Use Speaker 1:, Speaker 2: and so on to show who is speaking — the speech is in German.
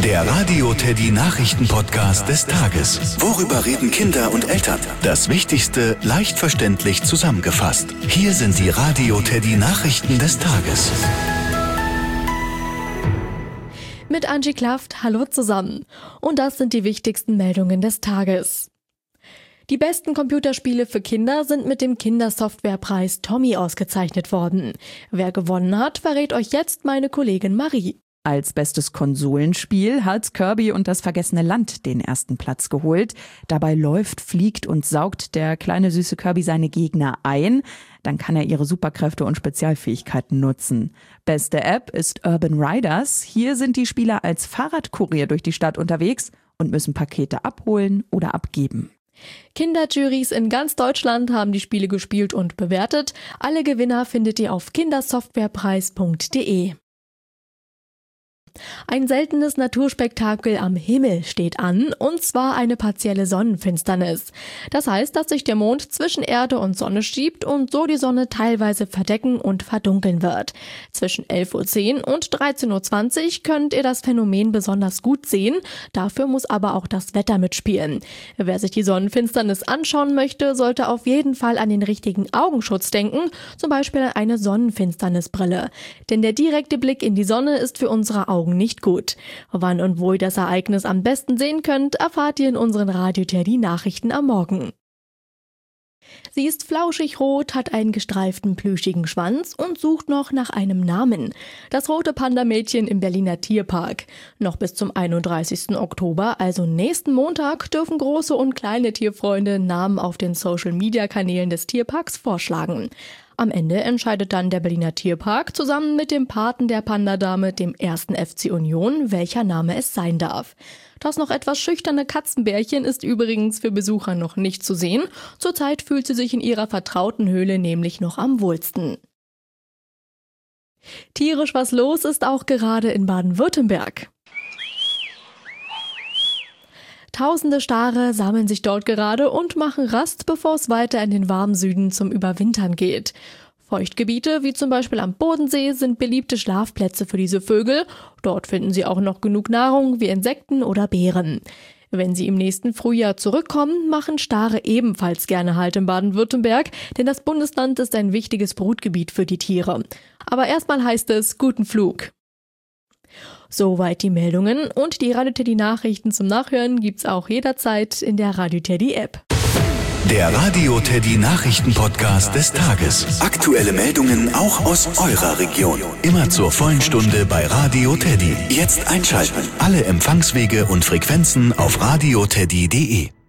Speaker 1: Der Radio Teddy Nachrichten-Podcast des Tages. Worüber reden Kinder und Eltern? Das Wichtigste leicht verständlich zusammengefasst. Hier sind die Radio Teddy Nachrichten des Tages.
Speaker 2: Mit Angie Klaft, hallo zusammen. Und das sind die wichtigsten Meldungen des Tages. Die besten Computerspiele für Kinder sind mit dem Kindersoftwarepreis Tommy ausgezeichnet worden. Wer gewonnen hat, verrät euch jetzt meine Kollegin Marie.
Speaker 3: Als bestes Konsolenspiel hat Kirby und das vergessene Land den ersten Platz geholt. Dabei läuft, fliegt und saugt der kleine süße Kirby seine Gegner ein. Dann kann er ihre Superkräfte und Spezialfähigkeiten nutzen. Beste App ist Urban Riders. Hier sind die Spieler als Fahrradkurier durch die Stadt unterwegs und müssen Pakete abholen oder abgeben.
Speaker 2: Kinderjurys in ganz Deutschland haben die Spiele gespielt und bewertet. Alle Gewinner findet ihr auf kindersoftwarepreis.de. Ein seltenes Naturspektakel am Himmel steht an, und zwar eine partielle Sonnenfinsternis. Das heißt, dass sich der Mond zwischen Erde und Sonne schiebt und so die Sonne teilweise verdecken und verdunkeln wird. Zwischen 11:10 Uhr und 13:20 Uhr könnt ihr das Phänomen besonders gut sehen, dafür muss aber auch das Wetter mitspielen. Wer sich die Sonnenfinsternis anschauen möchte, sollte auf jeden Fall an den richtigen Augenschutz denken, zum Beispiel an eine Sonnenfinsternisbrille. Denn der direkte Blick in die Sonne ist für unsere Augen nicht gut. Wann und wo ihr das Ereignis am besten sehen könnt, erfahrt ihr in unseren Radio Teddy Nachrichten am Morgen. Sie ist flauschig rot, hat einen gestreiften plüschigen Schwanz und sucht noch nach einem Namen. Das rote Panda-Mädchen im Berliner Tierpark. Noch bis zum 31. Oktober, also nächsten Montag, dürfen große und kleine Tierfreunde Namen auf den Social-Media-Kanälen des Tierparks vorschlagen. Am Ende entscheidet dann der Berliner Tierpark zusammen mit dem Paten der Panda-Dame, dem 1. FC Union, welcher Name es sein darf. Das noch etwas schüchterne Katzenbärchen ist übrigens für Besucher noch nicht zu sehen. Zurzeit fühlt sie sich in ihrer vertrauten Höhle nämlich noch am wohlsten. Tierisch was los ist auch gerade in Baden-Württemberg. Tausende Stare sammeln sich dort gerade und machen Rast, bevor es weiter in den warmen Süden zum Überwintern geht. Feuchtgebiete wie zum Beispiel am Bodensee sind beliebte Schlafplätze für diese Vögel. Dort finden sie auch noch genug Nahrung wie Insekten oder Beeren. Wenn sie im nächsten Frühjahr zurückkommen, machen Stare ebenfalls gerne Halt in Baden-Württemberg, denn das Bundesland ist ein wichtiges Brutgebiet für die Tiere. Aber erstmal heißt es guten Flug. Soweit die Meldungen, und die Radio Teddy Nachrichten zum Nachhören gibt's auch jederzeit in der Radio Teddy App.
Speaker 1: Der Radio Teddy Nachrichten-Podcast des Tages. Aktuelle Meldungen auch aus eurer Region. Immer zur vollen Stunde bei Radio Teddy. Jetzt einschalten. Alle Empfangswege und Frequenzen auf radioteddy.de.